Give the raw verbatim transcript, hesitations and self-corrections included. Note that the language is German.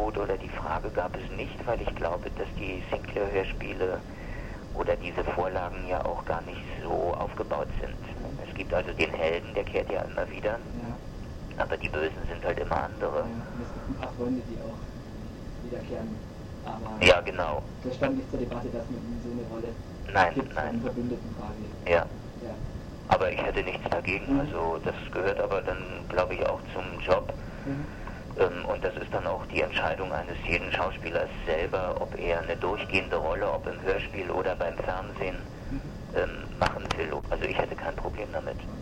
Angebot oder die Frage gab es nicht, weil ich glaube, dass die Sinclair-Hörspiele oder diese Vorlagen ja auch gar nicht so aufgebaut sind. Es gibt also den Helden, der kehrt ja immer wieder, Ja. aber die Bösen sind halt immer andere. Ja, und es gibt ein paar Freunde, die auch wiederkehren. Aber Ja, genau. das stand nicht zur Debatte, dass man ihnen so eine Rolle Nein, gibt, nein. einen Verbündeten quasi. Ja. Ja. Aber ich hätte nichts dagegen. Mhm. Also das gehört aber dann, glaube ich, auch zum Job. Mhm. Ähm, und das ist dann auch die Entscheidung eines jeden Schauspielers selber, ob er eine durchgehende Rolle, ob im Hörspiel oder beim Fernsehen, Mhm. ähm, machen will. Also ich hätte kein Problem damit.